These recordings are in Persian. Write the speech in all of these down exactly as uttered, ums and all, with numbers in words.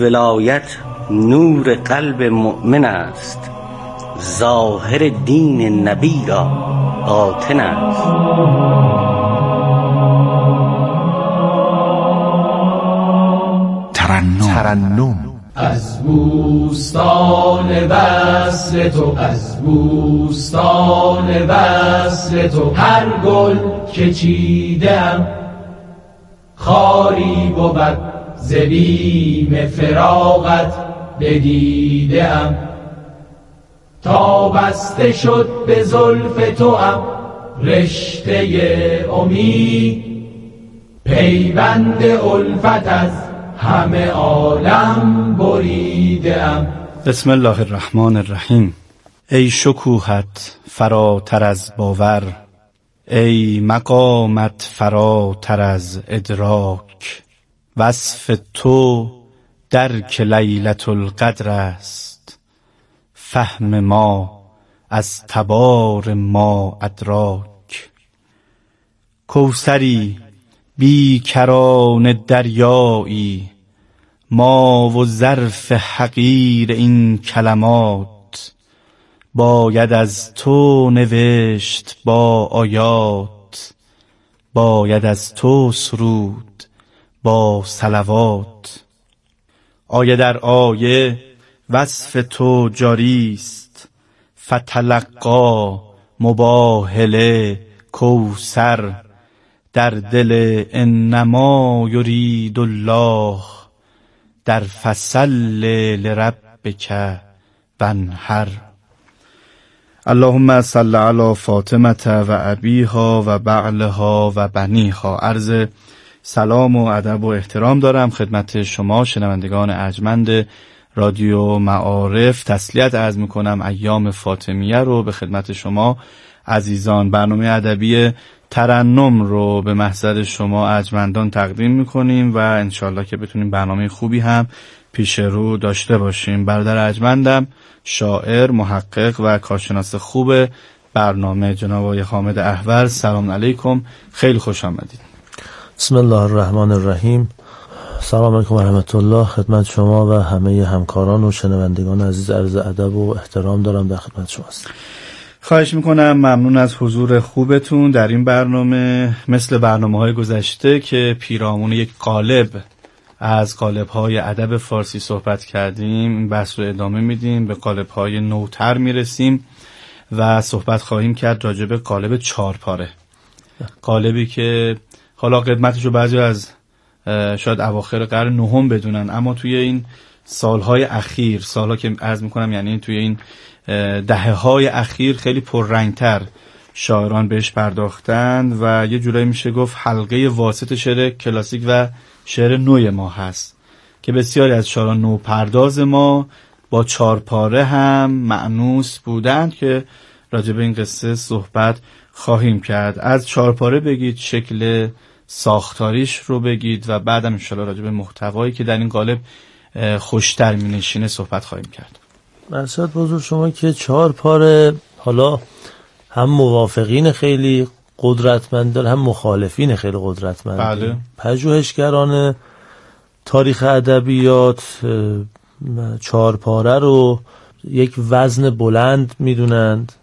ولایت نور قلب مؤمن است، ظاهر دین نبی را باطن است. ترنم ترنم از بوستان وصل تو، از بوستان وصل تو، هر گل که چیدم خاری بود ز بیم فراقت بدیدم. تا بسته شد به زلف توام رشته امید، پیوند الفت از همه عالم بریدم. بسم الله الرحمن الرحیم. ای شکوهت فراتر از باور، ای مقامت فراتر از ادراک. وصف تو درک لیلة القدر است، فهم ما از تبار ما ادراک. کوثری بی کران دریایی، ما و ظرف حقیر این کلمات. باید از تو نوشت با آیات، باید از تو سرود با صلوات. آیه در آیه وصف تو جاریست، فتلقا مباهله کوثر. در دل انما یرید الله، در فصل لربک وانحر. اللهم صل علی فاطمه و ابیها و بعلها و بنیها. عرض سلام و ادب و احترام دارم خدمت شما شنوندگان ارجمند رادیو معارف. تسلیت عرض میکنم ایام فاطمیه رو به خدمت شما عزیزان. برنامه ادبی ترنم رو به محضر شما ارجمندان تقدیم میکنیم و انشالله که بتونیم برنامه خوبی هم پیش رو داشته باشیم. برادر ارجمندم شاعر، محقق و کارشناس خوب برنامه جناب آقای حامد احور، سلام علیکم، خیلی خوش آمدید. بسم الله الرحمن الرحیم. سلام علیکم و رحمت الله خدمت شما و همه همکاران و شنوندگان عزیز. عرض ادب و احترام دارم در خدمت شما هستم. خواهش میکنم، ممنون از حضور خوبتون در این برنامه. مثل برنامه‌های گذشته که پیرامون یک قالب از قالب‌های ادب فارسی صحبت کردیم، این بحث رو ادامه میدیم، به قالب‌های نوتر میرسیم و صحبت خواهیم کرد راجع به قالب چهارپاره. قالبی که حالا قدمتش رو بعضی از شاید اواخر قرن نهم بدونن، اما توی این سالهای اخیر، سالها که عرض میکنم یعنی توی این دهه‌های اخیر خیلی پررنگتر شاعران بهش پرداختند و یه جورایی میشه گفت حلقه واسط شعر کلاسیک و شعر نوی ما هست که بسیاری از شاعران نوپرداز ما با چهارپاره هم مأنوس بودند که راجع به این قصه صحبت خواهیم کرد. از چهارپاره بگید، شکل ساختاریش رو بگید و بعدم انشالله راجع به محتوایی که در این قالب خوشتر می نشینه صحبت خواهیم کرد. مرشد بزرگ شما که چهارپاره حالا هم موافقین خیلی قدرتمند داره هم مخالفین خیلی قدرتمند. بله. پژوهشگران تاریخ ادبیات چهارپاره رو یک وزن بلند میدونند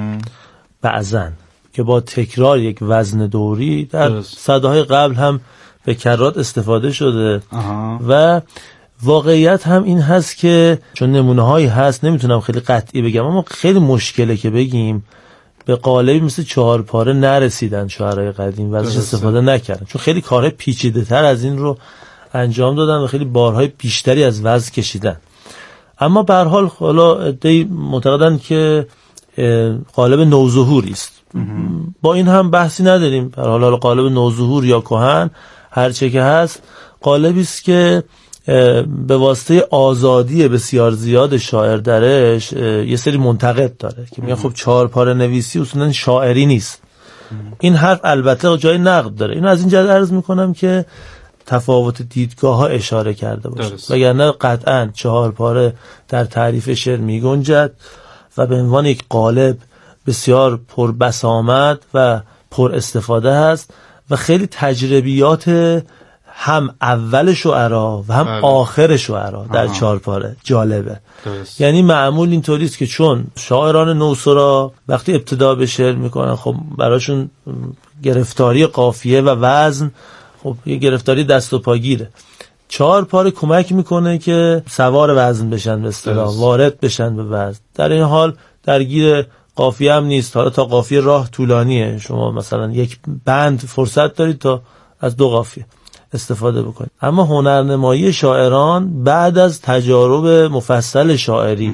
بعضن که با تکرار یک وزن دوری در صداهای قبل هم به کرات استفاده شده. آها. و واقعیت هم این هست که چون نمونه هایی هست نمیتونم خیلی قطعی بگم، اما خیلی مشکله که بگیم به قالبی مثل چهارپاره نرسیدن شاعرای قدیم و ازش استفاده نکردن، چون خیلی کارهای پیچیده تر از این رو انجام دادن و خیلی بارهای بیشتری از وزن کشیدن. اما به هر حال حالا عده‌ای معتقدن که قالب نوظهوری است. با این هم بحثی نداریم. به هر حال قالب نوظهور یا کهن هر چه که هست، قالبی است که به واسطه آزادی بسیار زیاد شاعر درش یه سری منتقد داره که میگن خب چهارپاره نویسی اصولا شاعری نیست. این حرف البته جای نقد داره. اینو از این جهت عرض میکنم که تفاوت دیدگاه ها اشاره کرده باشه، وگرنه قطعا چهارپاره در تعریف شعر میگنجد و به عنوان یک قالب بسیار پر بسامد و پر استفاده هست و خیلی تجربیات هم اول شعرا و هم بله. آخر شعرا در آها. چهار پاره. جالبه. درست. یعنی معمول اینطوریست که چون شاعران نوسرا وقتی ابتدا به شعر میکنن خب براشون گرفتاری قافیه و وزن خب یه گرفتاری دست و پاگیره. چهار پاره کمک میکنه که سوار وزن بشن، به اصطلاح وارد بشن به وزن. در این حال درگیر قافیه هم نیست. حالا تا قافیه راه طولانیه، شما مثلا یک بند فرصت دارید تا از دو قافیه استفاده بکنید. اما هنرنمایی شاعران بعد از تجارب مفصل شاعری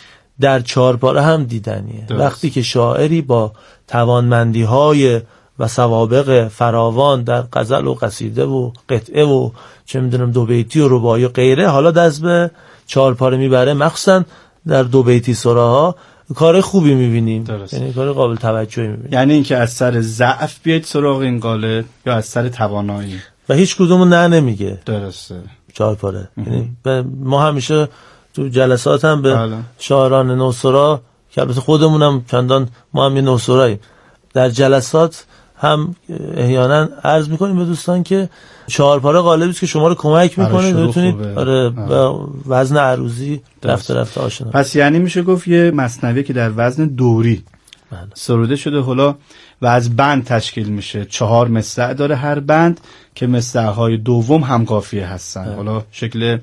در چهارپاره هم دیدنیه. درست. وقتی که شاعری با توانمندی‌های و سوابق فراوان در غزل و قصیده و قطعه و چه میدونم دو بیتی و رباعی و غیره حالا دست به چهارپاره میبره، مخصوصا در دو بیتی سراها کار خوبی میبینیم. یعنی کار قابل توجهی میبینیم. یعنی اینکه از سر ضعف بیاید سراغ این قالب یا از سر توانایی و هیچ کدومو نه نمیگه. درسته. چهارپاره. یعنی ما همیشه تو جلسات هم به بله. شاعران نوسرا که البته خودمونم چندان ما هم یه نوسراییم در جلسات هم احیانا عرض میکنیم به دوستان که چهارپاره قالبی است که شما رو کمک میکنه بتونید آره وزن عروضی رفته رفته آشنا. پس یعنی میشه گفت یه مثنوی که در وزن دوری بله. سروده شده حالا و از بند تشکیل میشه. چهار مصرع داره هر بند که مصرع‌های دوم هم قافیه هستن. بله. حالا شکل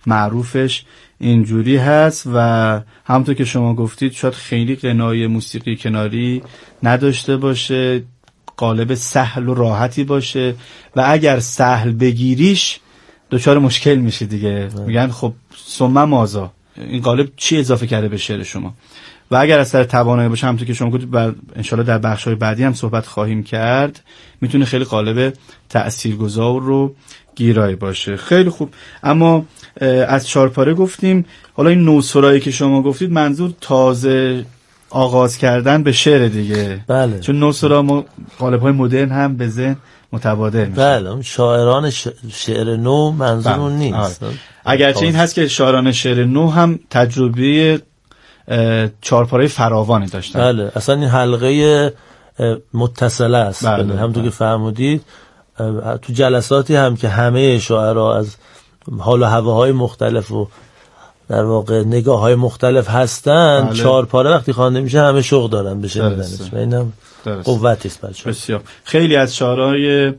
معروفش اینجوری هست و همونطور که شما گفتید شاید خیلی غنای موسیقی کناری نداشته باشه، قالب سهل و راحتی باشه و اگر سهل بگیریش دچار مشکل میشه دیگه. میگن خب ثم مازا، این قالب چی اضافه کرده به شعر شما؟ و اگر از سر توانایی باشه همونطور که شما گفتید ان شاءالله در بخش‌های بعدی هم صحبت خواهیم کرد، میتونه خیلی قالب تاثیرگذار رو گیرایی باشه. خیلی خوب. اما از چهارپاره گفتیم، حالا این نوسرایی که شما گفتید منظور تازه آغاز کردن به شعر دیگه. بله. چون نوسرا م... قالب‌های مدرن هم به ذهن متبادر میشه. بله. شاعران ش... شعر نو منظورمون نیست. اگرچه این هست که شاعران شعر نو هم تجربه چهارپاره فراوانی داشتن. بله. اصلا این حلقه متصله است. بله. بله. همونطور که فرمودید تو جلساتی هم که همه شاعرها از حال و هواهای مختلف و در واقع نگاه های مختلف هستن، بله. چهارپاره وقتی خوانده میشه همه شوق دارن بشه میدنش و اینم قوتی است بچه‌ها. بسیار. خیلی از شاعرای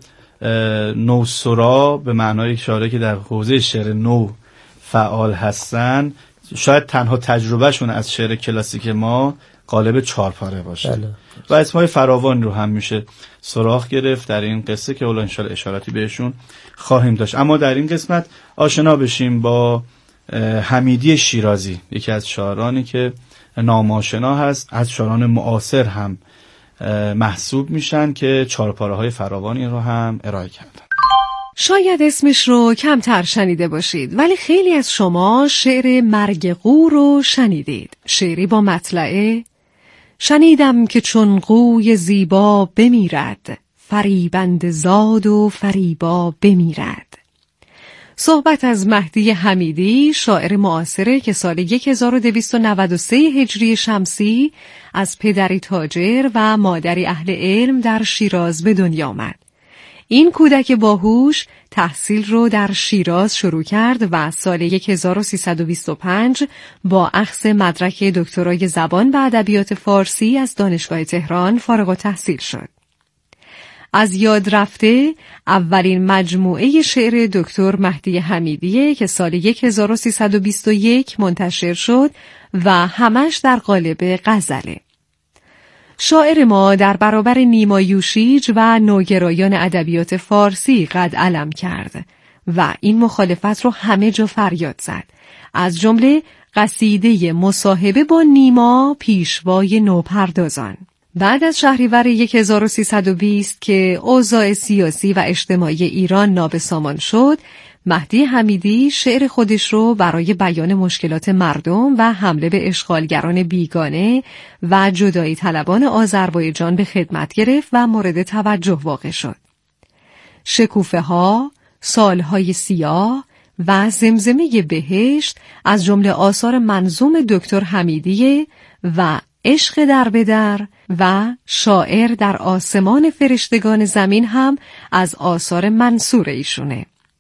نوسرا به معنای شاعری که در حوزه شعر نو فعال هستن شاید تنها تجربهشون از شعر کلاسیک ما قالب چهارپاره باشه. بله. و اسمای فراوان رو هم میشه سراغ گرفت در این قصه که اول انشالله اشاراتی بهشون خواهیم داشت. اما در این قسمت آشنا بشیم با حمیدی شیرازی، یکی از شاعرانی که ناماشنا هست، از شاعران معاصر هم محسوب میشن که چهارپاره های فراوانی رو هم ارائه کردن. شاید اسمش رو کمتر شنیده باشید ولی خیلی از شما شعر مرگ قو رو شنیدید. شعری با مطلعه: شنیدم که چون قوی زیبا بمیرد، فریبند زاد و فریبا بمیرد. صحبت از مهدی حمیدی، شاعر معاصره که سال هزار و دویست و نود و سه هجری شمسی از پدری تاجر و مادری اهل علم در شیراز به دنیا آمد. این کودک باهوش تحصیل رو در شیراز شروع کرد و سال هزار و سیصد و بیست و پنج با اخذ مدرک دکترای زبان و ادبیات فارسی از دانشگاه تهران فارغ التحصیل شد. از یاد رفته اولین مجموعه شعر دکتر مهدی حمیدیه که سال هزار و سیصد و بیست و یک منتشر شد و همش در قالب غزله. شاعر ما در برابر نیما یوشیج و نوگرایان ادبیات فارسی قد علم کرد و این مخالفت رو همه جا فریاد زد. از جمله قصیده مصاحبه با نیما پیشوای نوپردازان. بعد از شهریور هزار و سیصد و بیست که اوضاع سیاسی و اجتماعی ایران نابسامان شد، مهدی حمیدی شعر خودش رو برای بیان مشکلات مردم و حمله به اشغالگران بیگانه و جدایی طلبان آذربایجان به خدمت گرفت و مورد توجه واقع شد. شکوفه ها، سالهای سیاه و زمزمه بهشت از جمله آثار منظوم دکتر حمیدیه و عشق در به در و شاعر در آسمان فرشتگان زمین هم از آثار منصور ایشونه.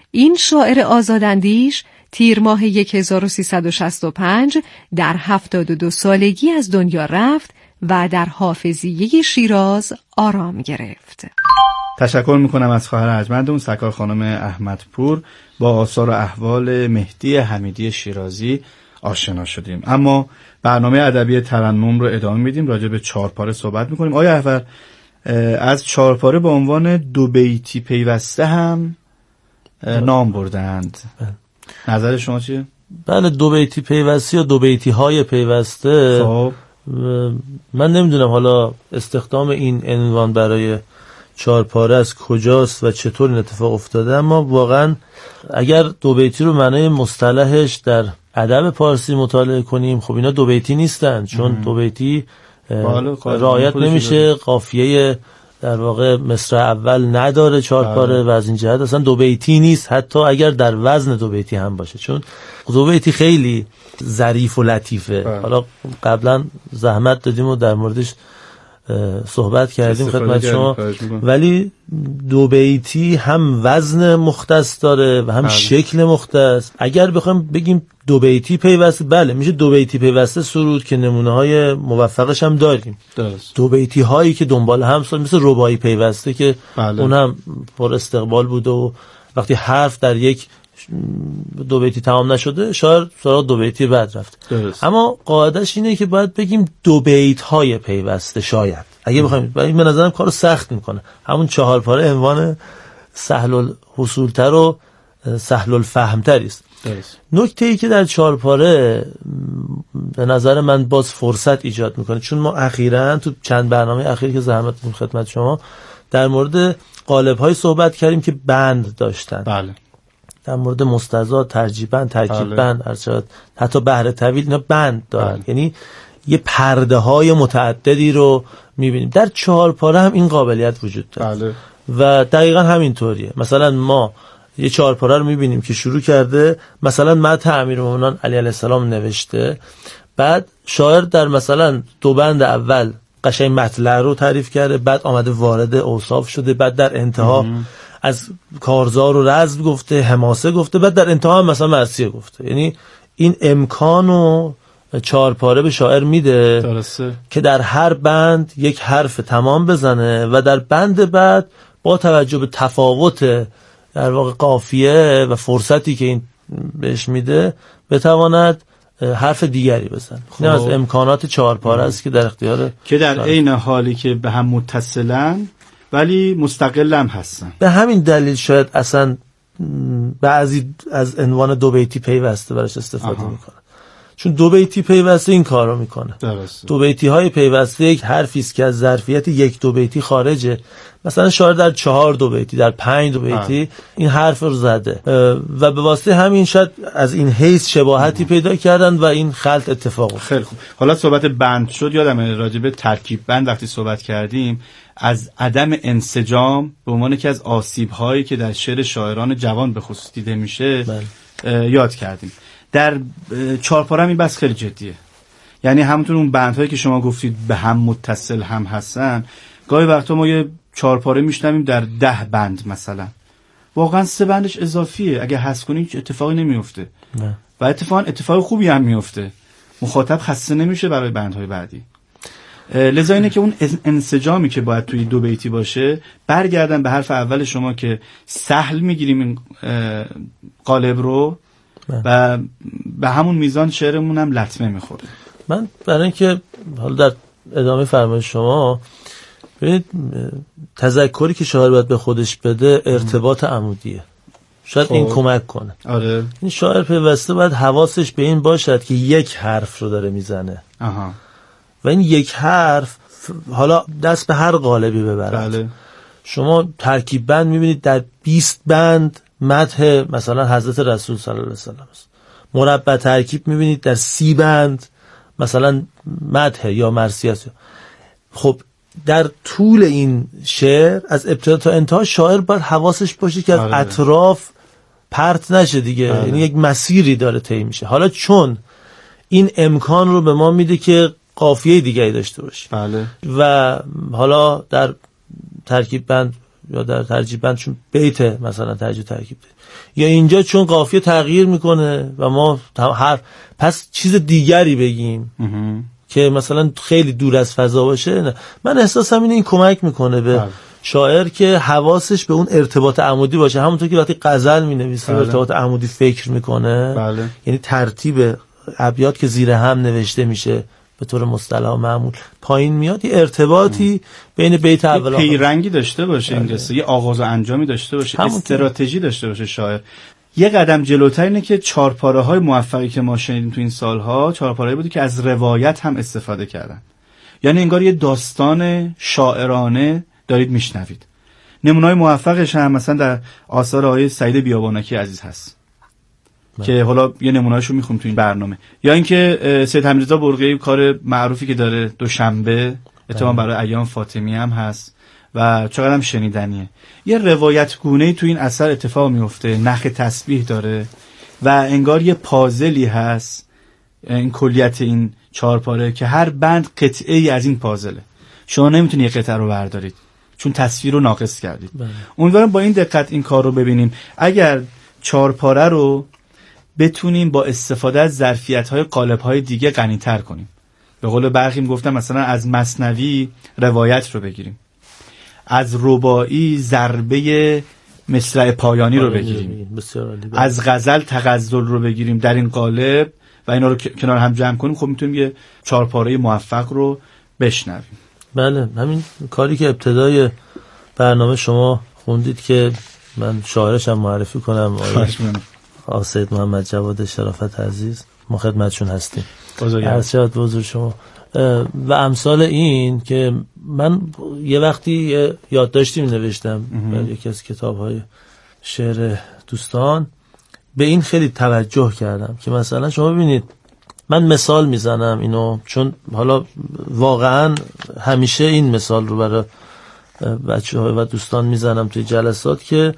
این شاعر آزاداندیش تیر ماه هزار و سیصد و شصت و پنج در هفتاد و دو سالگی از دنیا رفت و در حافظیه شیراز آرام گرفت. تشکر میکنم از خواهر ارجمندمون سرکار خانم احمدپور. با آثار و احوال مهدی حمیدی شیرازی آشنا شدیم، اما برنامه ادبی ترنم رو ادامه میدیم. راجع به چهارپاره صحبت میکنیم. آیا احول از چهارپاره به عنوان دو بیتی پیوسته هم نام بردند، نظر شما چیه؟ بله، دو بیتی پیوسته یا دو بیتی های پیوسته. خب من نمیدونم حالا استخدام این عنوان برای چهارپاره از کجاست و چطور این اتفاق افتاده، اما واقعا اگر دو بیتی رو معنای مصطلحش در ادب پارسی مطالعه کنیم، خب اینا دو بیتی نیستن، چون دو بیتی رعایت نمیشه، قافیه در واقع مصرع اول نداره چهارپاره و از این جهت اصلا دو بیتی نیست، حتی اگر در وزن دو بیتی هم باشه، چون دو بیتی خیلی ظریف و لطیفه. بله. حالا قبلا زحمت دادیم و در موردش صحبت کردیم خدمت شما، ولی دو بیتی هم وزن مختص داره و هم بله. شکل مختص. اگر بخوایم بگیم دو بیتی پیوسته، بله میشه دو بیتی پیوسته سرود که نمونه های موفقش هم داریم. درست. دو بیتی هایی که دنبال هم سال مثل رباعی پیوسته که بله. اون هم پر استقبال بوده و وقتی حرف در یک دو بیتی تمام نشده شاعر سراغ دو بیتی بعد رفت. درست. اما قاعدش اینه که باید بگیم دو بیت های پیوسته. شاید اگه بخوایم، این به نظرم کارو سخت میکنه، همون چهارپاره عنوان سهل الحصول تر و سهل الفهم تر است. نکته ای که در چهارپاره به نظر من باز فرصت ایجاد میکنه، چون ما اخیراً تو چند برنامه اخیر که زحمت دادیم خدمت شما در مورد قالب های صحبت کردیم که بند داشتن. بله. در مورد مستضاد، ترجیع بند، ترکیب بله. بند، ارشاد، حتی بحر طویل، اینا بند دارن. بله. یعنی یه پرده های متعددی رو میبینیم. در چهارپاره هم این قابلیت وجود داره. بله. و دقیقا همینطوریه. مثلا ما یه چهارپاره رو میبینیم که شروع کرده مثلا مدح امیرالمومنین علی علیه السلام نوشته، بعد شاعر در مثلا دو بند اول قشنگ مطلع رو تعریف کرده، بعد آمده وارد اوصاف شده، بعد در انتها ام. از کارزار و رزم گفته، حماسه گفته، بعد در انتها هم مثلا مرثیه گفته. یعنی این امکانو چهارپاره به شاعر میده درسته. که در هر بند یک حرف تمام بزنه و در بند بعد با توجه به تفاوت در واقع قافیه و فرصتی که این بهش میده بتواند حرف دیگری بزنه. خب. این از امکانات چهارپاره است که در اختیار که در عین حالی که به هم متصلن ولی مستقل هم هستن. به همین دلیل شاید اصلا بعضی از عنوان دو بیتی پیوسته براش استفاده میکنه، چون دو بیتی پیوسته این کار رو میکنه. درسته. دو بیتی های پیوسته یک حرفی است که از ظرفیت یک دو بیتی خارجه. مثلا شاعر در چهار دو بیتی، در پنج دو بیتی ها. این حرف رو زده و به واسطه همین شاید از این حیث شباهتی ها. پیدا کردن و این خلط اتفاق افتاد. خیلی خوب. حالا صحبت بند شد، یادم راجع به ترکیب بند وقتی صحبت کردیم از عدم انسجام به عنوان یکی از آسیب هایی که در شعر شاعران جوان به خصوص دیده میشه یاد کردیم. در چهارپاره این بس خیلی جدیه، یعنی همونطور اون بندهایی که شما گفتید به هم متصل هم هستن، گاهی وقتا ما یه چهارپاره میشنویم در ده بند مثلا، واقعا سه بندش اضافیه، اگه حذف کنی هیچ اتفاقی نمیفته نه. و اتفاقا اتفاق خوبی هم میفته، مخاطب خسته نمیشه برای بندهای بعدی. لذا اینه که اون انسجامی که باید توی دو بیتی باشه، برگردن به حرف اول شما که سهل میگیریم این قالب رو و به همون میزان شعرمون هم لطمه میخوره. من برای اینکه حالا در ادامه فرمایش شما ببینید، تذکری که شاعر باید به خودش بده ارتباط عمودیه، شاید خب. این کمک کنه. آره. این شاعر پیوسته باید حواسش به این باشد که یک حرف رو داره میزنه. آها. و این یک حرف حالا دست به هر قالبی ببرد. بله. شما ترکیب بند میبینید در بیست بند مدح مثلا حضرت رسول صلی الله علیه و سلم است. مربع ترکیب میبینید در سی بند مثلا مدح یا مرثیه است. خب در طول این شعر از ابتدا تا انتها شاعر باید حواسش باشه که از آره. اطراف پرت نشه دیگه، آره. یعنی یک مسیری داره طی میشه. حالا چون این امکان رو به ما میده که قافیه دیگری داشته باشه. بله. و حالا در ترکیب بند یا در ترجیب بند چون بیت مثلا ترجیب ترکیب داریم، یا اینجا چون قافیه تغییر میکنه و ما هر پس چیز دیگری بگیم که مثلا خیلی دور از فضا باشه. نه. من احساسم اینه این کمک میکنه به بله. شاعر که حواسش به اون ارتباط عمودی باشه، همونطور که وقتی غزل مینویسه بله. ارتباط عمودی فکر میکنه بله. یعنی ترتیب ابیات که زیر هم نوشته میشه به طور مصطلح معمول پایین میاد، یه ارتباطی ام. بین بیت اول و آخر پیرنگی داشته باشه این قصه، یه آغاز و انجامی داشته باشه، استراتژی داشته باشه شاعر. یه قدم جلوتر اینه که چهارپاره های موفقی که ما شنیدیم تو این سالها چهارپاره بودی که از روایت هم استفاده کردن، یعنی انگار یه داستان شاعرانه دارید میشنوید. نمونه‌های موفقش هم مثلا در آثار آقای سعید بیابانکی عزیز هست من. که حالا یه نمونه‌اشو میخوام تو این برنامه، یا اینکه سید حمیدرضا برقی کار معروفی که داره دوشنبه اتفاقا برای ایام فاطمی هم هست و چقدر هم شنیدنیه. یه روایت گونه‌ای تو این اثر اتفاق میفته، نخ تسبیح داره و انگار یه پازلی هست این کلیت این چهار پاره که هر بند قطعه ای از این پازله. شما نمیتونی یه قطعه رو بردارید چون تصویر رو ناقص کردید. امیدوارم با این دقت این کار رو ببینیم. اگر چهار پاره رو بتونیم با استفاده از ظرفیت‌های قالب‌های دیگه غنی‌تر کنیم، به قول برخی میگفتم مثلا از مثنوی روایت رو بگیریم، از رباعی ضربه مصرع پایانی رو بگیریم، از غزل تغزل رو بگیریم در این قالب و اینا رو کنار هم جمع کنیم، خب میتونیم یه چهار پاره موفق رو بشنویم. بله، همین کاری که ابتدای برنامه شما خوندید که من شاعرش هم معرفی کنم، آقای سید محمد جواد شرافت عزیز، ما خدمتشون هستیم. ارشاد بزرگ شما و امثال این که من یه وقتی یادداشتی می نوشتم برای یکی از کتاب‌های شعر دوستان، به این خیلی توجه کردم که مثلا شما ببینید، من مثال میزنم اینو چون حالا واقعا همیشه این مثال رو برای بچه‌ها و دوستان میزنم توی جلسات که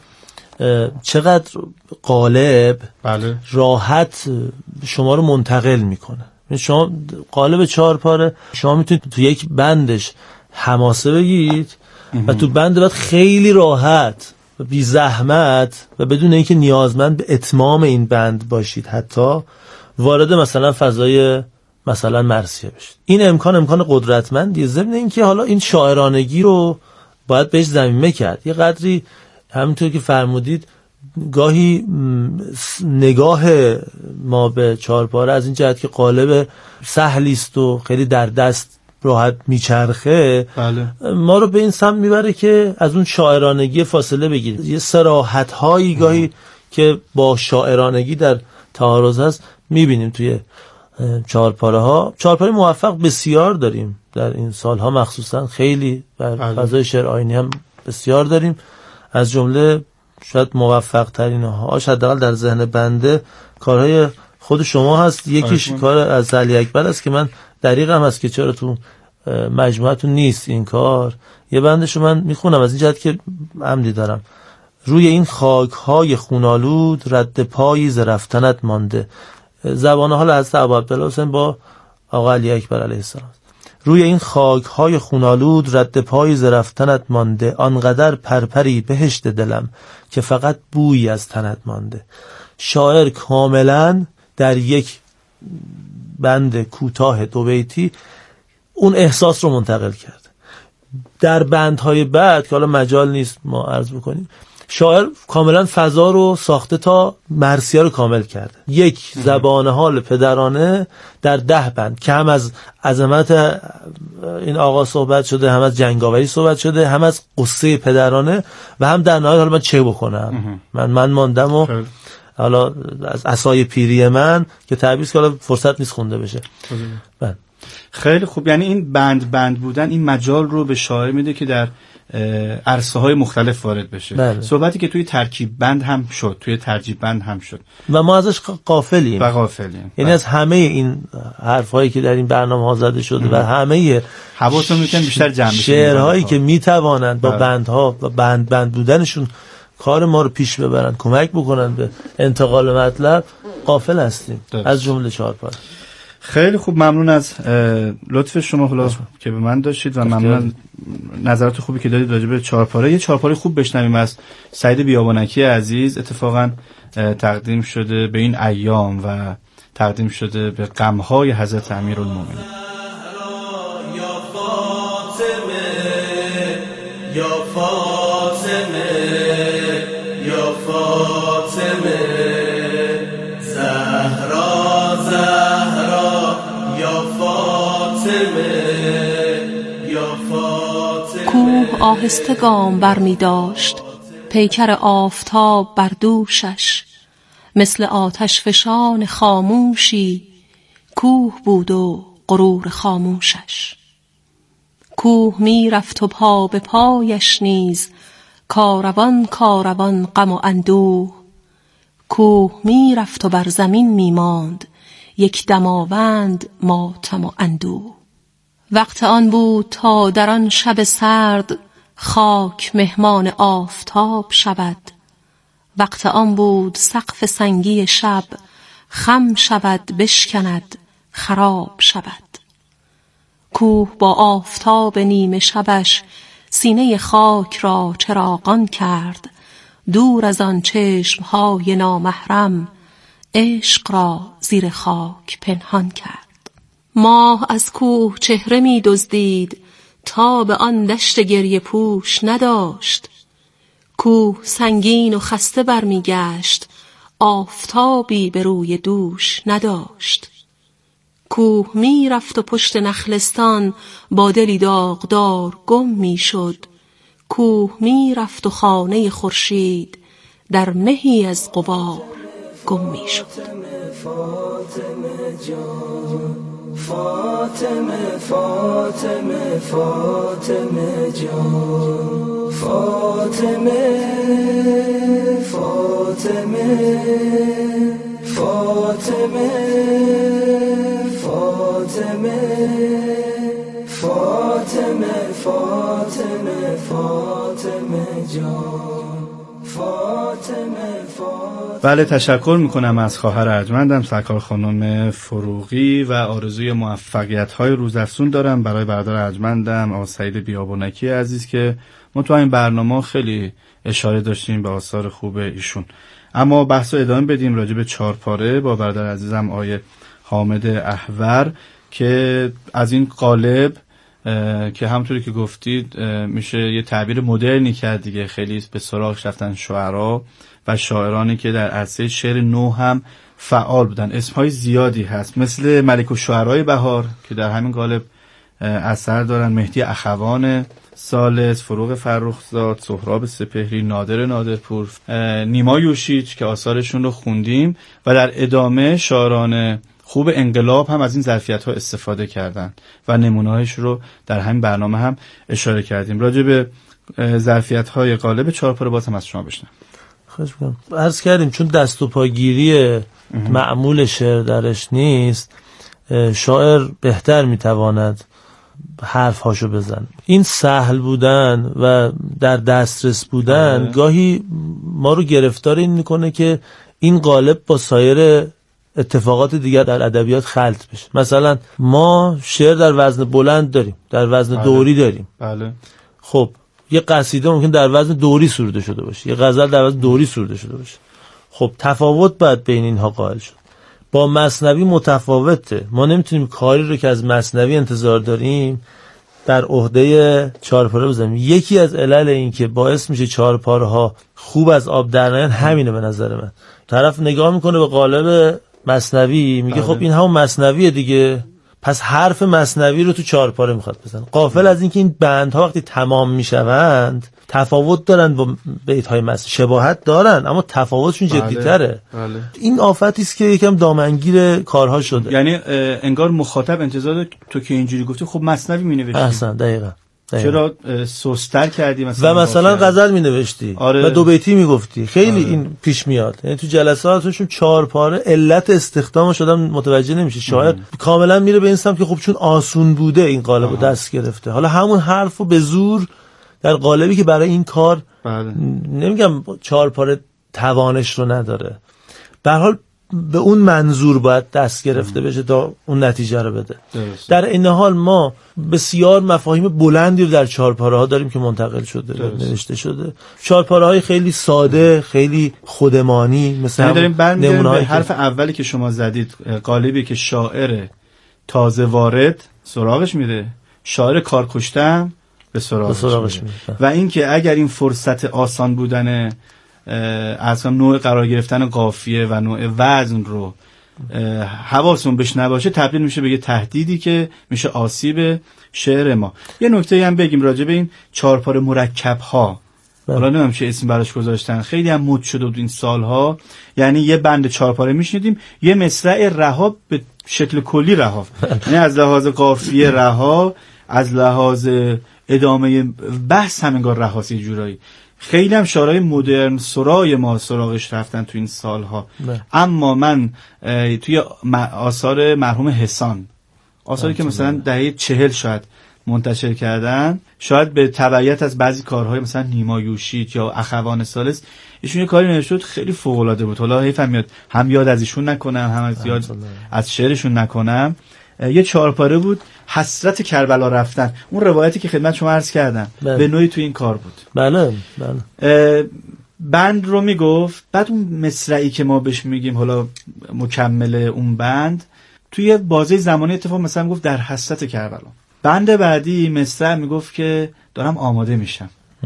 چقدر قالب بله. راحت شما رو منتقل میکنه. شما قالب چهار پاره شما میتونید تو یک بندش حماسه بگید و تو بند بعد خیلی راحت و بی زحمت و بدون اینکه نیازمند به اتمام این بند باشید حتی وارد مثلا فضای مثلا مرثیه بشید. این امکان امکان قدرتمندیه، ضمن اینکه حالا این شاعرانگی رو باید بهش زمینه کرد. یه قدری همینطور که فرمودید گاهی نگاه ما به چهارپاره از این جهت که قالب سهلی است و خیلی در دست راحت میچرخه بله. ما رو به این سمت میبره که از اون شاعرانگی فاصله بگیرید. یه صراحت هایی گاهی که با شاعرانگی در تعارض هست میبینیم توی چهارپاره ها. چهارپاره موفق بسیار داریم در این سالها، مخصوصا خیلی در فضای شعر آیینی هم بسیار داریم. از جمله شاید موفق ترین هاش حداقل در ذهن بنده کارهای خود شما هست. یکیش کار از علی اکبر است که من دریغم هست که چرا تو مجموعتون نیست این کار. یه بندشو من میخونم از این جهت که عمدی دارم. روی این خاک های خونالود رد پایی ز رفتنت مانده. زبان حال حضرت ابو عبدالله حسین با آقا علی اکبر علیه السلام. روی این خاک های خونالود رد پایی ز رفتنت مانده، آنقدر پرپری بهشت دلم که فقط بویی از تنت مانده. شاعر کاملا در یک بند کوتاه دو بیتی اون احساس رو منتقل کرد. در بندهای بعد که حالا مجال نیست ما عرض بکنیم، شاعر کاملا فضا رو ساخته تا مرثیه رو کامل کرده. یک زبان حال پدرانه در ده بند که هم از عظمت این آقا صحبت شده، هم از جنگاوری صحبت شده، هم از قصه پدرانه و هم در نهایت حالا من چه بکنم، من من ماندم و حالا از عصای پیری من که تعبیر که حالا فرصت نیست خونده بشه. بله. خیلی خوب. یعنی این بند بند بودن این مجال رو به شاعر میده که در عرصه های مختلف وارد بشه. بله. صحبتی که توی ترکیب بند هم شد، توی ترجیب بند هم شد و ما ازش غافلیم. و غافلیم. یعنی از همه این حرفایی که در این برنامه ها زده شده و همه حواسمون میتونن بیشتر جمع بشه. شعرهایی که میتوانند با بندها و بند بند بودنشون کار ما رو پیش ببرن، کمک بکنن به انتقال مطلب، غافل هستیم. درست. از جمله چهارپاره. خیلی خوب، ممنون از لطف شما حالا که به من داشتید و ممنون از نظرات خوبی که دادید راجع به چهارپاره. یه چهارپاره خوب بشنویم از سعید بیابانکی عزیز، اتفاقا تقدیم شده به این ایام و تقدیم شده به غم‌های حضرت امیرالمومنین. یا فاطمه یا فاطمه یا فاطمه زهرا زهرا یا فاطمه یا فاطمه. کوه آهسته گام بر می داشت، پیکر آفتاب بر دوشش، مثل آتش فشان خاموشی کوه بود و غرور خاموشش. کوه می رفت و پا به پایش نیز، کاروان کاروان غم و اندوه. کوه می رفت و بر زمین می ماند، یک دماوند ماتم و اندوه. وقت آن بود تا در آن شب سرد، خاک مهمان آفتاب شود. وقت آن بود سقف سنگی شب، خم شود بشکند خراب شود. کوه با آفتاب نیمه شبش، سینه خاک را چراغان کرد. دور از آن چشمهای نامحرم، عشق را زیر خاک پنهان کرد. ماه از کوه چهره می دزدید، تا به آن دشت گریه پوش نداشت. کوه سنگین و خسته برمی گشت، آفتابی به روی دوش نداشت. کوه می رفت و پشت نخلستان، با دلی داغدار گم می شد. کوه می رفت و خانه خورشید، در مهی از غبار گم می شد. فاطمه جان فاطمه فاطمه فاطمه جان فاطمه فاطمه فاطمه فاطمه فاطمه فاطمه فاطمه جان فاطمه فاطمه. بله، تشکر میکنم از خواهر ارجمندم سرکار خانم فروغی و آرزوی موفقیت های روزافزون دارم برای برادر ارجمندم آقا سعید بیابانکی عزیز که ما تو این برنامه خیلی اشاره داشتیم به آثار خوب ایشون. اما بحث رو ادامه بدیم راجع به چهارپاره با برادر عزیزم آقای حامد احور که از این قالب که همونطوری که گفتید میشه یه تعبیر مدرنی کرد دیگه، خیلی به سراغش رفتن شاعرها و شاعرانی که در عرصه شعر نو هم فعال بودن. اسمهای زیادی هست مثل ملک الشعرای بهار که در همین قالب اثر دارن، مهدی اخوان ثالث، فروغ فرخزاد، سهراب سپهری، نادر نادرپور، نیما یوشیج که آثارشون رو خوندیم و در ادامه شاعران خوب انقلاب هم از این ظرفیت‌ها استفاده کردن و نمونه‌هاش رو در همین برنامه هم اشاره کردیم. راجع به ظرفیت‌های قالب چهارپاره باز هم از شما بشنویم. خواهش می‌کنم. عرض کردیم چون دست و پاگیری معمول شعر درش نیست، شاعر بهتر میتواند حرف‌هاشو بزن. این سهل بودن و در دسترس بودن آه. گاهی ما رو گرفتار این میکنه که این قالب با سایر اتفاقات دیگر در ادبیات خلط بشه. مثلا ما شعر در وزن بلند داریم، در وزن بله. دوری داریم. بله. خب یه قصیده ممکن در وزن دوری سروده شده باشه، یه غزل در وزن دوری سروده شده باشه. خب تفاوت باید بین اینها قائل شد. با مثنوی متفاوته. ما نمیتونیم کاری رو که از مثنوی انتظار داریم در عهده چهارپاره بزنیم. یکی از علل این که باعث میشه چهارپاره ها خوب از آب در نیان همینه به نظر من. طرف نگاه میکنه به قالب مثنوی میگه خب این همون مثنویه دیگه، پس حرف مثنوی رو تو چهارپاره میخواد بزنه، غافل از اینکه این بندها وقتی تمام میشوند تفاوت دارن با بیت‌های مثنوی، شباهت دارن اما تفاوتشون جدی‌تره. بله. بله. این آفتی است که یکم دامنگیر کارها شده. یعنی انگار مخاطب انتظار تو که اینجوری گفتی خب مثنوی مینوشتی. احسن دقیقاً. چرا سوستر کردی مثلا و مثلا غزل می نوشتی آره. و دو بیتی می گفتی خیلی آره. این پیش میاد. یعنی تو جلساتشون چهار پاره علت استخدام شدن متوجه نمیشه. شاعر کاملا میره به این سمت که خب چون آسون بوده این قالبو دست گرفته، حالا همون حرفو به زور در قالبی که برای این کار بله. نمیگم چهار پاره توانش رو نداره، به هر حال به اون منظور باید دست گرفته بشه تا اون نتیجه رو بده. درست. در این حال ما بسیار مفاهیم بلندی رو در چهارپاره ها داریم که منتقل شده، درست. نوشته شده. چهارپاره های خیلی ساده، خیلی خودمانی، مثلا داریم برمیگردیم به که... حرف اولی که شما زدید، قالبی که شاعر تازه وارد سراغش میره، شاعر کار کشتم به سراغش, سراغش میره. میره. و اینکه اگر این فرصت آسان بودن اصلا نوع قرار گرفتن قافیه و نوع وزن رو حواسون بهش نباشه، تبدیل میشه به یه تهدیدی که میشه آسیب شعر ما. یه نکته هم بگیم راجع به این چهارپاره مرکب ها. حالا نمیدونم چه اسم براش گذاشتن، خیلی هم مد شده بود این سالها. یعنی یه بند چهارپاره میشنیدیم، یه مصرع رها به شکل کلی رها، یعنی از لحاظ قافیه رها، از لحاظ ادامه بحث هم انگار رهاست. یه جورایی خیلی هم شاعرای مدرن سرای ما سراغش رفتن تو این سالها. نه. اما من توی آثار مرحوم حسان، آثاری که مثلا دهه چهل شاید منتشر کردن، شاید به تبعیت از بعضی کارهای مثلا نیما یوشید یا اخوان ثالث، ایشون یه کاری نوشته بود خیلی فوق العاده بود. حالا حیفم میاد هم یاد از ایشون نکنم، هم از یاد از شعرشون نکنم. یه چهارپاره بود، حسرت کربلا رفتن، اون روایتی که خدمت شما عرض کردم بله. به نوعی تو این کار بود. بله بله. بند رو میگفت، بعد اون مصرعی که ما بهش میگیم حالا مکمل اون بند، توی بازه زمانی اتفاق مثلا میگفت در حسرت کربلا. بند بعدی مصرع میگفت که دارم آماده میشم.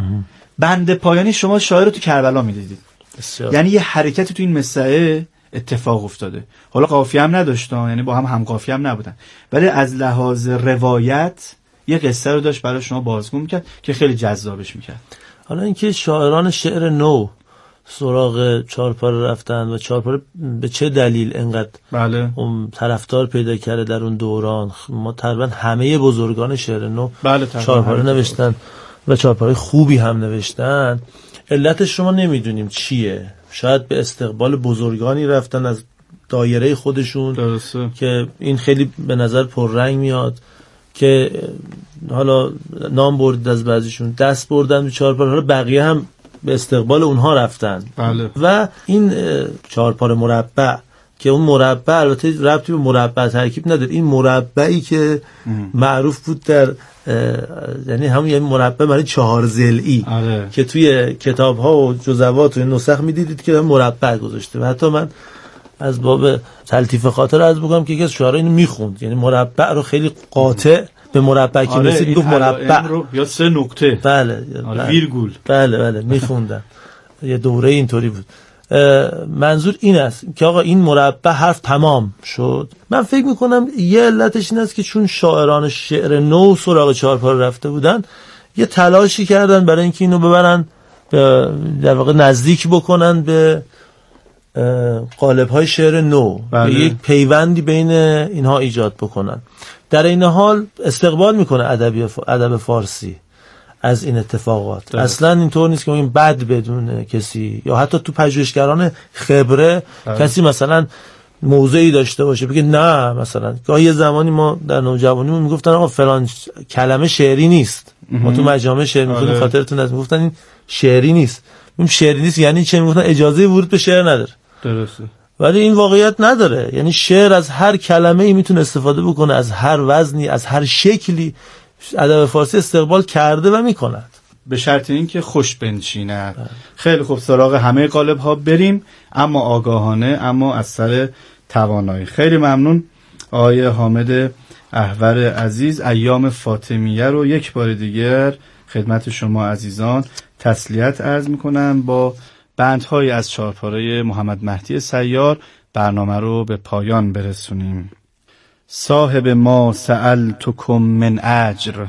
بند پایانی شما شاعر رو تو کربلا میدیدید. یعنی یه حرکتی تو این مصرعه اتفاق افتاده. حالا قافیه هم نداشتن، یعنی با هم هم قافیه هم نبودن، ولی از لحاظ روایت یه قصه رو داشت برای شما بازگو میکرد که خیلی جذابش میکرد. حالا اینکه شاعران شعر نو سراغ چهارپاره رفتن و چهارپاره به چه دلیل انقدر بله. اون طرفدار پیدا کرده در اون دوران، ما تقریبا همه بزرگان شعر نو بله چهارپاره نوشتن و چهارپاره خوبی هم نوشتن. علتش رو ما نمیدونیم چیه. شاید به استقبال بزرگانی رفتن از دایره خودشون درسته. که این خیلی به نظر پررنگ میاد که حالا نام بردید از بعضیشون، دست بردن به چهارپاره، حالا بقیه هم به استقبال اونها رفتن. بله. و این چهارپاره مربع که اون مربع البته ربطی به مربع ترکیب نداره، این مربعی که ام. معروف بود در یعنی همون یعنی مربع معنی چهار ضلعی آره. که توی کتاب ها و جزوات و نسخ میدیدید که مربع گذاشته. و حتی من از باب تلطیف خاطر عرض بگم که یکی از شعرا اینو میخوند، یعنی مربع رو خیلی قاطع به مربع که آره مثل میگفت مربع رو یا سه نقطه بله آره ویرگول بله بله میخوندن. یه دوره اینطوری بود. منظور این است که آقا این مربع حرف تمام شد. من فکر میکنم یه علتش این است که چون شاعران شعر نو سراغ چهارپاره رفته بودن، یه تلاشی کردن برای اینکه اینو ببرن به در واقع نزدیک بکنن به قالب‌های شعر نو، بله. به یک پیوندی بین اینها ایجاد بکنن. در این حال استقبال میکنه ادبی ادب فارسی از این اتفاقات. ده. اصلا اینطور نیست که این بد بدونه کسی، یا حتی تو پژوهشگران خبره ده. کسی مثلا موضعی داشته باشه بگه نه، مثلا گاهی یه زمانی ما در نوجوانیمون میگفتن آقا فلان کلمه شعری نیست. ما تو مجامع شعر میخونیم، خاطرتون هست میگفتن این شعری نیست. این شعری نیست یعنی چه؟ میگفتن اجازه ورود به شعر نداره. درسته. ولی این واقعیت نداره. یعنی شعر از هر کلمه ای میتونه استفاده بکنه، از هر وزنی، از هر شکلی ادب فارسی استقبال کرده و میکند، به شرط اینکه خوش بنشیند. خیلی خوب، سراغ همه قالب ها بریم، اما آگاهانه، اما از سر توانایی. خیلی ممنون آقای حامد احور عزیز. ایام فاطمیه رو یک بار دیگر خدمت شما عزیزان تسلیت عرض میکنم. با بندهای از چهارپاره محمد مهدی سیار برنامه رو به پایان برسونیم. صاحب ما سألتکم من اجر،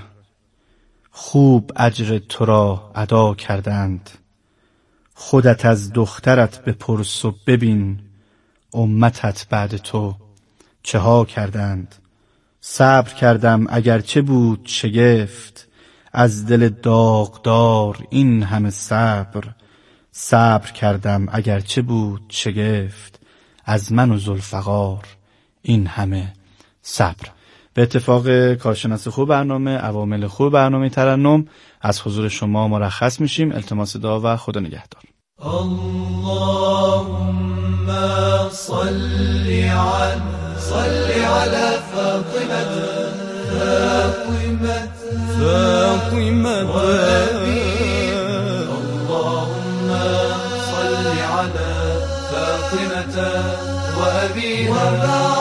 خوب اجر تو را ادا کردند. خودت از دخترت بپرس و ببین، امتت بعد تو چه ها کردند. صبر کردم اگرچه بود شگفت، از دل داغدار این همه صبر. صبر کردم اگرچه بود شگفت، از من و ذوالفقار این همه صبر. به اتفاق کارشناس خوب برنامه، عوامل خوب برنامه ترنم، از حضور شما مرخص میشیم. التماس دعا و خدا نگهدار. اللهم صل على صل على فاطمة فاطمة فاطمة اللهم صل على فاطمة وأبيها